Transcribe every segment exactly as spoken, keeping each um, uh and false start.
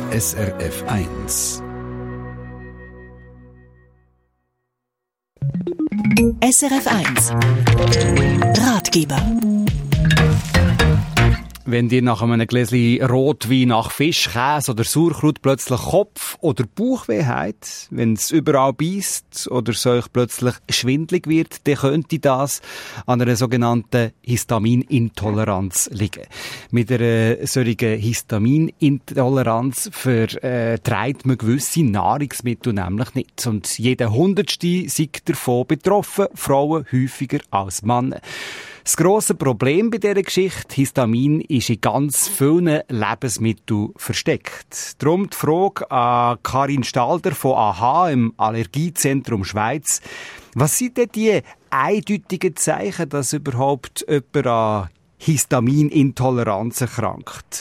S R F eins. S R F eins Ratgeber. Wenn dir nach einem Gläschen Rotwein nach Fisch, Käse oder Sauerkraut plötzlich Kopf- oder Bauchweh hat, wenn es überall beisst oder es euch plötzlich schwindelig wird, dann könnte das an einer sogenannten Histaminintoleranz liegen. Mit einer solchen Histaminintoleranz verträgt man gewisse Nahrungsmittel nämlich nicht. Und jeder Hundertste sei davon betroffen, Frauen häufiger als Männer. Das grosse Problem bei dieser Geschichte, Histamin, ist in ganz vielen Lebensmitteln versteckt. Darum die Frage an Karin Stalder von A H im Allergiezentrum Schweiz. Was sind denn die eindeutigen Zeichen, dass überhaupt jemand an Histaminintoleranz erkrankt?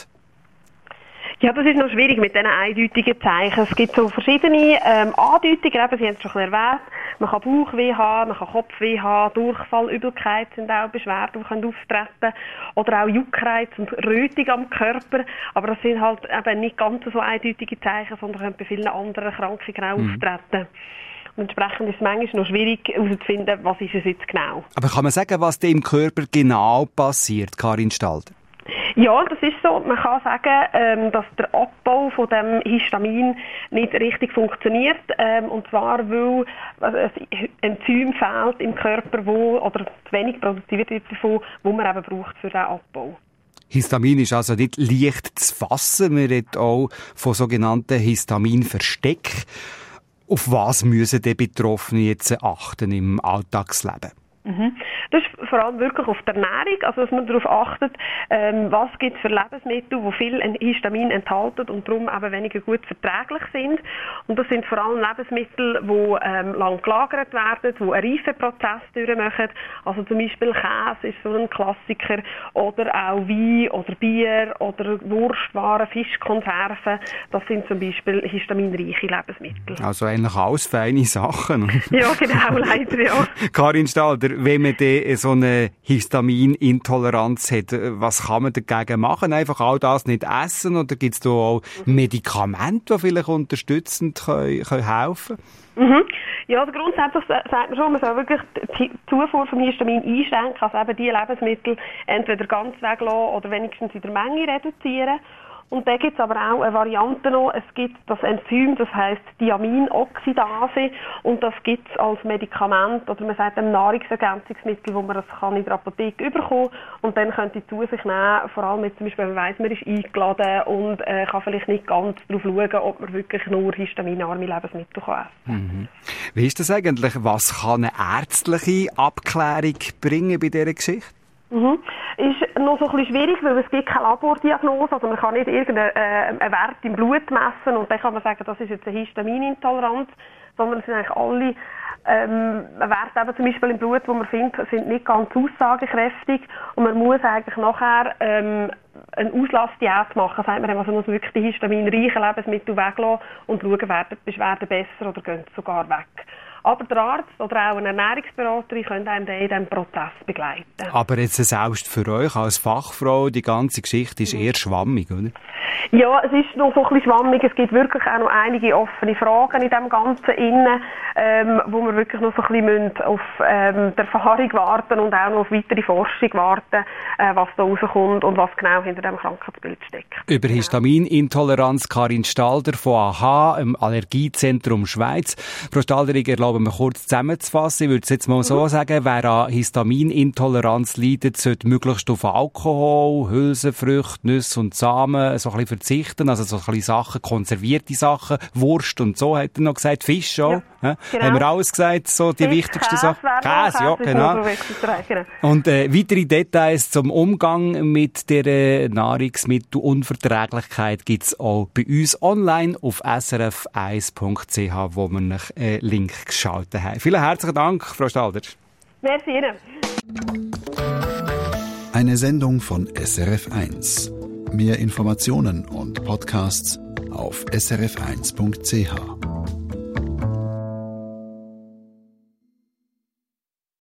Ja, das ist noch schwierig mit diesen eindeutigen Zeichen. Es gibt so verschiedene ähm, Andeutungen, eben, Sie haben es schon ein bisschen erwähnt. Man kann Bauchweh haben, man kann Kopfweh haben, Durchfall, Übelkeit sind auch Beschwerden, die auftreten können. Oder auch Juckreiz und Rötung am Körper. Aber das sind halt eben nicht ganz so eindeutige Zeichen, sondern können bei vielen anderen Erkrankungen auch mhm. auftreten. Und entsprechend ist es manchmal noch schwierig herauszufinden, was ist es jetzt genau. Aber kann man sagen, was da im Körper genau passiert, Karin Stalder? Ja, das ist so. Man kann sagen, ähm, dass der Abbau von dem Histamin nicht richtig funktioniert. Ähm, und zwar, weil ein Enzym fehlt im Körper, wo, oder zu wenig produziert wird davon, wo man eben braucht für den Abbau. Histamin ist also nicht leicht zu fassen. Man redet auch von sogenannten Histaminversteck. Auf was müssen die Betroffenen jetzt achten im Alltagsleben? Mhm. Das ist vor allem wirklich auf die Ernährung, also dass man darauf achtet, ähm, was gibt es für Lebensmittel, die viel Histamin enthalten und darum eben weniger gut verträglich sind. Und das sind vor allem Lebensmittel, die ähm, lang gelagert werden, die einen Reifeprozess durchmachen. Also zum Beispiel Käse ist so ein Klassiker oder auch Wein oder Bier oder Wurstwaren, Fischkonserven. Das sind zum Beispiel histaminreiche Lebensmittel. Also eigentlich alles feine Sachen. Ja, genau, leider, ja. Karin Stalder, wenn man so eine Histaminintoleranz hat, was kann man dagegen machen? Einfach all das nicht essen? Oder gibt es da auch Medikamente, die vielleicht unterstützend können, können helfen können? Mhm. Ja, also grundsätzlich sagt man schon, man soll wirklich die Zufuhr von Histamin einschränken, also eben die Lebensmittel entweder ganz weglassen oder wenigstens in der Menge reduzieren. Und da gibt es aber auch eine Variante noch. Es gibt das Enzym, das heisst Diaminoxidase, und das gibt es als Medikament oder man sagt ein Nahrungsergänzungsmittel, wo man das kann in der Apotheke bekommen und dann könnte zu sich nehmen, vor allem jetzt zum Beispiel, wenn man weiss, man ist eingeladen und äh, kann vielleicht nicht ganz darauf schauen, ob man wirklich nur histaminarme Lebensmittel kann essen. Mhm. Wie ist das eigentlich? Was kann eine ärztliche Abklärung bringen bei dieser Geschichte? Mhm. Ist noch so ein bisschen schwierig, weil es gibt keine Labordiagnose, also man kann nicht irgendeinen äh, Wert im Blut messen und dann kann man sagen, das ist jetzt eine Histaminintoleranz, sondern es sind eigentlich alle ähm, Werte eben zum Beispiel im Blut, die man findet, sind nicht ganz aussagekräftig und man muss eigentlich nachher ähm, eine Auslassdiät machen, sagt man, also man muss wirklich die histaminreichen Lebensmittel weglassen und schauen, werden die Beschwerden besser oder gehen sogar weg. Aber der Arzt oder auch eine Ernährungsberaterin können einem in diesem Prozess begleiten. Aber jetzt selbst für euch als Fachfrau, die ganze Geschichte ist eher schwammig, oder? Ja, es ist noch so ein bisschen schwammig. Es gibt wirklich auch noch einige offene Fragen in dem Ganzen innen, ähm, wo wir wirklich noch so ein bisschen auf ähm, die Erfahrung warten und auch noch auf weitere Forschung warten, äh, was da rauskommt und was genau hinter dem Krankheitsbild steckt. Über Histaminintoleranz Karin Stalder von A H im Allergiezentrum Schweiz. Frau Stalder, ich erlaube mir kurz zusammenzufassen. Ich würde es jetzt mal so mhm. sagen, wer an Histaminintoleranz leidet, sollte möglichst auf Alkohol, Hülsenfrüchte, Nüsse und Samen so ein bisschen verzichten, also so ein bisschen Sachen, konservierte Sachen, Wurst und so, hat er noch gesagt, Fisch auch. Ja, genau. Haben wir alles gesagt, so die Fisch, wichtigsten Käse, Sachen. Käse, ja, genau. Und äh, weitere Details zum Umgang mit der Nahrungsmittelunverträglichkeit gibt es auch bei uns online auf s r f eins punkt c h, wo wir einen äh, Link geschaltet haben. Vielen herzlichen Dank, Frau Stalder. Merci Ihnen. Eine Sendung von S R F eins. Mehr Informationen und Podcasts auf s r f eins punkt c h.